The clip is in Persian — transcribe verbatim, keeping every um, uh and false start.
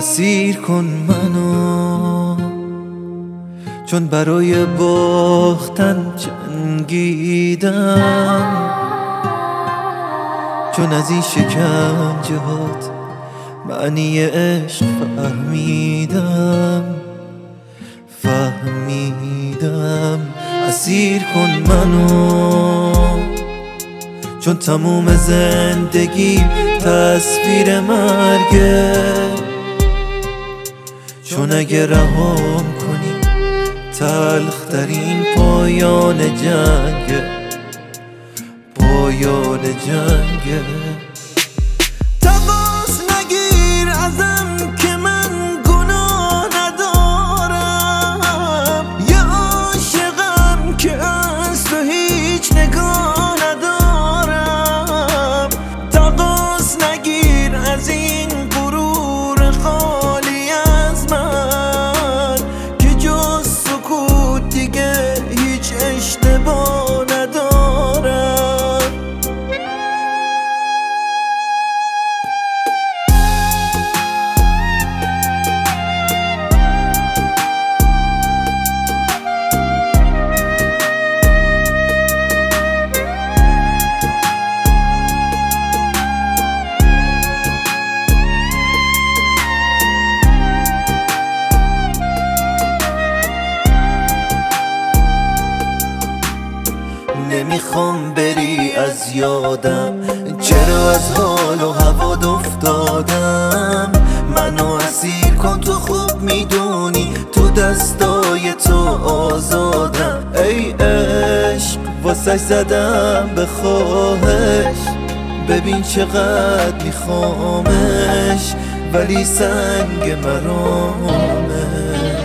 اسیر کن منو، چون برای باختن جنگیدم، چون از این شکنجهات معنی عشق فهمیدم فهمیدم اسیر کن منو، چون تموم زندگی تصویر مرگه، چون اگه رهام کنی تلخترین پایان جنگه، پایان جنگه. تماس نگیر ازم که من گناه ندارم، یه عاشقم که از تو هیچ نگاه ندارم. تماس نگیر از این غرور خالی از من که جز سکوت دیگه هیچ اشتباه ندارم. نمیخوام بری از یادم، چرا از حال و هوات افتادم. منو اسیر کن، تو خوب میدونی تو دستای تو آزادم. ای عشق واسه زدم به خواهش، ببین چقدر میخوامش ولی سنگ مرامه.